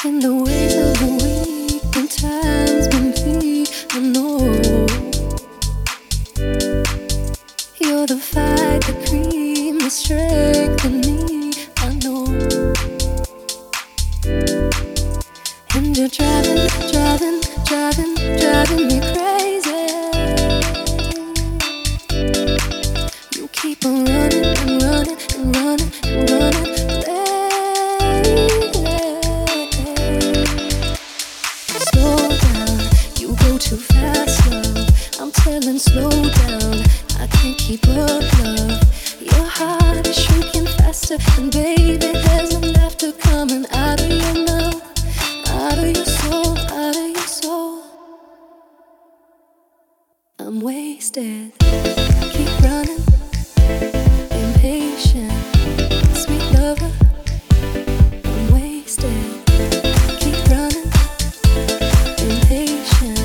In the ways of the week and times when we I know you're the fight, the cream, the strength in me, I know. And you're driving me crazy. You keep on running and running and running and running. Too fast, love. I'm telling, slow down. I can't keep up, love. Your heart is shrinking faster, and baby, there's no laughter coming out of your mouth, out of your soul, out of your soul. I'm wasted. Keep running, impatient, sweet lover. I'm wasted. Keep running, impatient.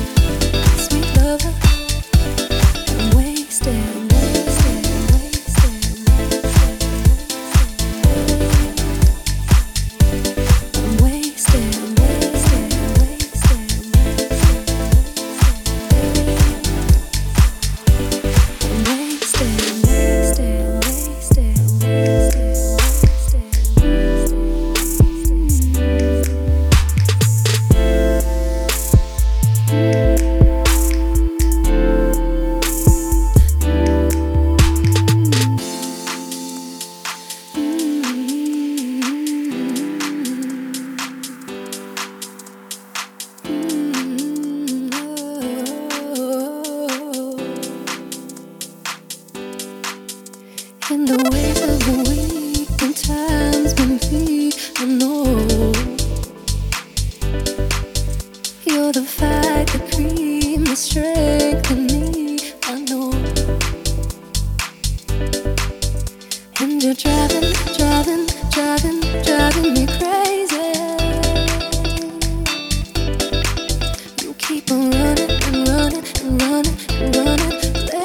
In the ways of the week and times when we I know you're the fight, the cream, the strength in me, I know. And you're driving me crazy. You keep on running and running and running and running.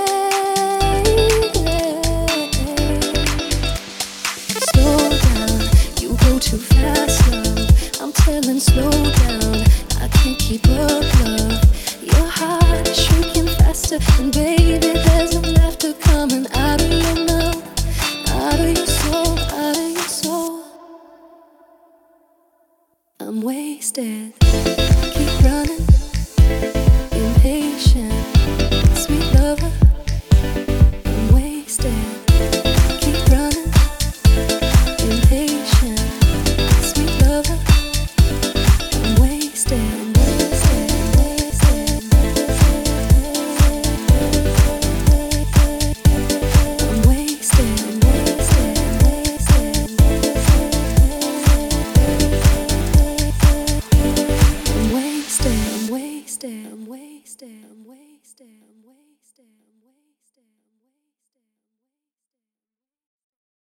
Too fast, love. I'm telling, slow down. I can't keep up, love. Your heart is shrinking faster, and baby, there's no laughter coming out of your mouth, out of your soul, out of your soul. I'm wasted. Keep running.